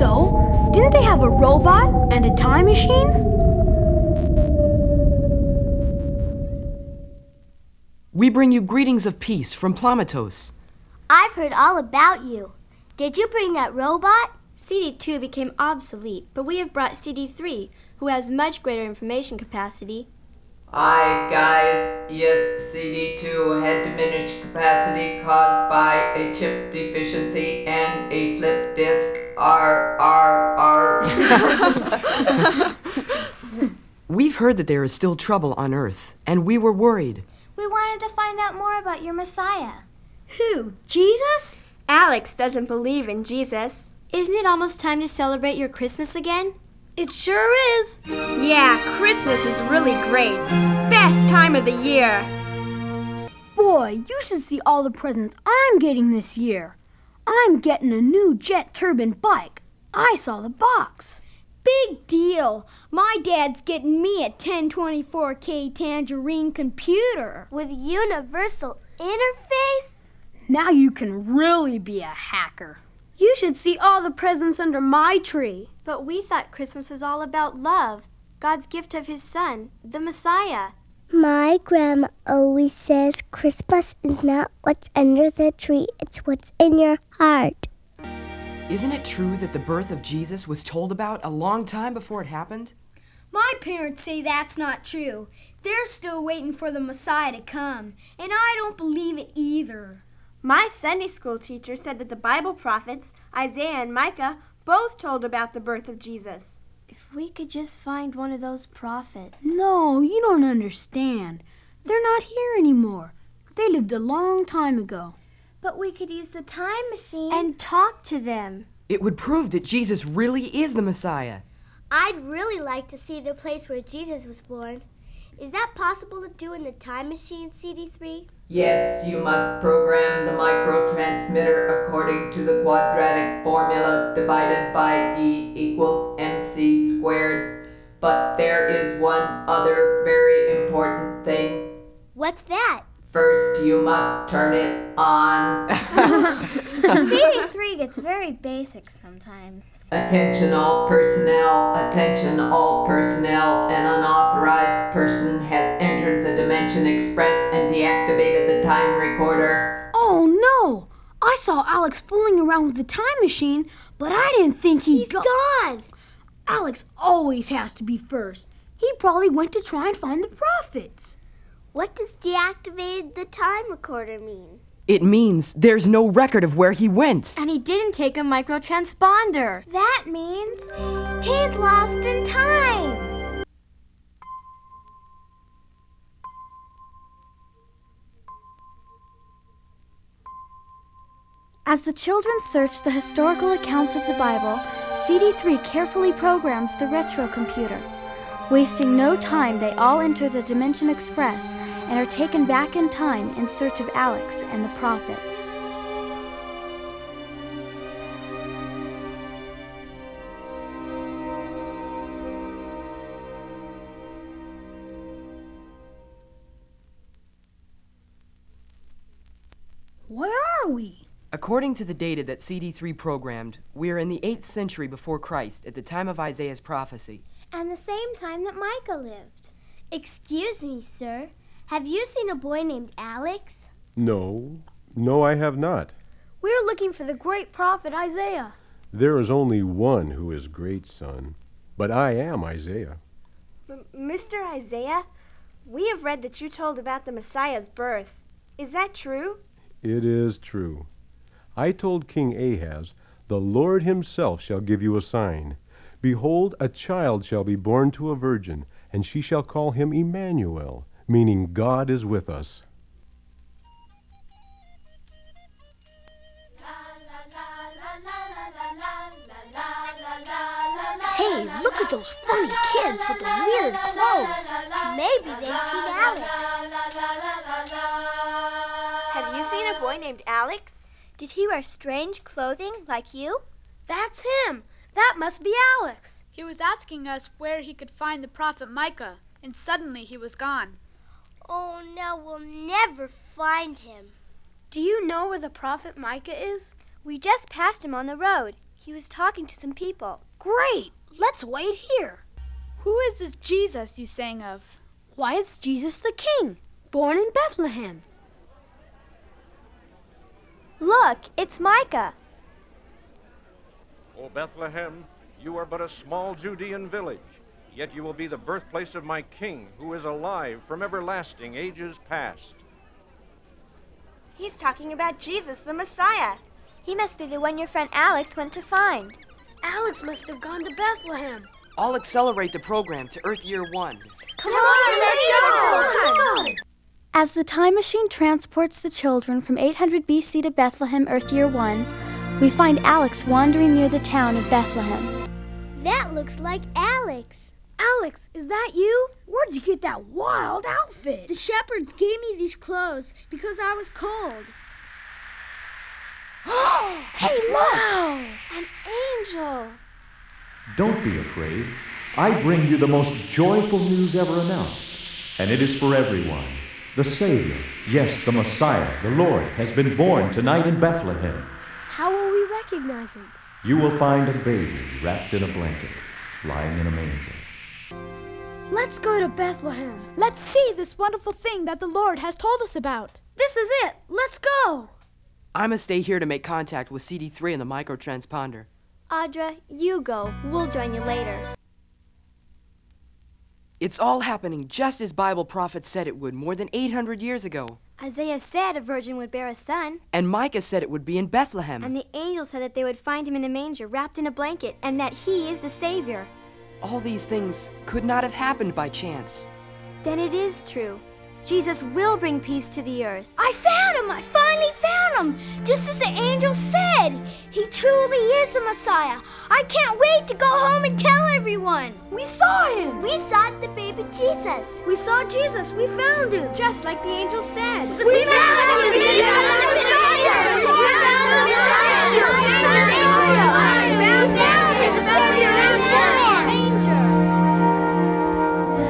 so. Didn't they have a robot and a time machine? We bring you greetings of peace from Plamatos. I've heard all about you. Did you bring that robot? CD2 became obsolete, but we have brought CD3, who has much greater information capacity. Aye, guys, yes, CD2 had diminished capacity caused by a chip deficiency and a slip disk. We've heard that there is still trouble on Earth, and we were worried. We wanted to find out more about your Messiah. Who? Jesus? Alex doesn't believe in Jesus. Isn't it almost time to celebrate your Christmas again? It sure is. Yeah, Christmas is really great. Best time of the year. Boy, you should see all the presents I'm getting this year. I'm getting a new jet turbine bike. I saw the box. Big deal. My dad's getting me a 1024K Tangerine computer with universal interface. Now you can really be a hacker. You should see all the presents under my tree. But we thought Christmas was all about love, God's gift of his son, the Messiah. My grandma always says Christmas is not what's under the tree, it's what's in your heart. Isn't it true that the birth of Jesus was told about a long time before it happened? My parents say that's not true. They're still waiting for the Messiah to come, and I don't believe it either. My Sunday school teacher said that the Bible prophets, Isaiah and Micah, both told about the birth of Jesus. If we could just find one of those prophets. No, you don't understand. They're not here anymore. They lived a long time ago. But we could use the time machine And talk to them. It would prove that Jesus really is the Messiah. I'd really like to see the place where Jesus was born. Is that possible to do in the time machine, CD3? Yes, you must program the microtransmitter according to the quadratic formula divided by E equals MC squared. But there is one other very important thing. What's that? First, you must turn it on. CD3 gets very basic sometimes. Attention all personnel, attention all personnel. An unauthorized person has entered the Dimension Express and deactivated the time recorder. Oh, no! I saw Alex fooling around with the time machine, but I didn't think He's gone! Alex always has to be first. He probably went to try and find the prophets. What does deactivated the time recorder mean? It means there's no record of where he went. And he didn't take a microtransponder. That means he's lost in time. As the children search the historical accounts of the Bible, CD3 carefully programs the retro computer. Wasting no time, they all enter the Dimension Express and are taken back in time in search of Alex and the prophets. Where are we? According to the data that CD3 programmed, we are in the 8th century before Christ at the time of Isaiah's prophecy. And the same time that Micah lived. Excuse me, sir. Have you seen a boy named Alex? No, I have not. We're looking for the great prophet Isaiah. There is only one who is great, son. But I am Isaiah. Mr. Isaiah, we have read that you told about the Messiah's birth. Is that true? It is true. I told King Ahaz, "The Lord himself shall give you a sign. Behold, a child shall be born to a virgin, and she shall call him Emmanuel," meaning God is with us. Hey, look at those funny kids with the weird clothes. Maybe they've seen Alex. Have you seen a boy named Alex? Did he wear strange clothing like you? That's him. That must be Alex. He was asking us where he could find the prophet Micah, and suddenly he was gone. Oh, now we'll never find him. Do you know where the prophet Micah is? We just passed him on the road. He was talking to some people. Great! Let's wait here. Who is this Jesus you sang of? Why, it's Jesus the King, born in Bethlehem. Look, it's Micah. O Bethlehem, you are but a small Judean village, yet you will be the birthplace of my King, who is alive from everlasting ages past. He's talking about Jesus, the Messiah. He must be the one your friend Alex went to find. Alex must have gone to Bethlehem. I'll accelerate the program to Earth Year 1. Come on, let's go! As the time machine transports the children from 800 BC to Bethlehem, Earth Year 1, we find Alex wandering near the town of Bethlehem. That looks like Alex. Alex, is that you? Where'd you get that wild outfit? The shepherds gave me these clothes because I was cold. Hey, look! An angel! Don't be afraid. I bring you the most joyful news ever announced, and it is for everyone. The Savior, yes, the Messiah, the Lord, has been born tonight in Bethlehem. How will we recognize him? You will find a baby wrapped in a blanket, lying in a manger. Let's go to Bethlehem. Let's see this wonderful thing that the Lord has told us about. This is it. Let's go. I'm gonna stay here to make contact with CD3 and the microtransponder. Audra, you go. We'll join you later. It's all happening just as Bible prophets said it would more than 800 years ago. Isaiah said a virgin would bear a son. And Micah said it would be in Bethlehem. And the angel said that they would find him in a manger wrapped in a blanket and that he is the Savior. All these things could not have happened by chance. Then it is true. Jesus will bring peace to the earth. I found him! I finally found him! Just as the angel said! He truly is the Messiah! I can't wait to go home and tell everyone! We saw him! We saw the baby Jesus! We saw Jesus! We found him! Just like the angel said! We found him! We found the Messiah! We found the Messiah! We found the Messiah! We found the Messiah!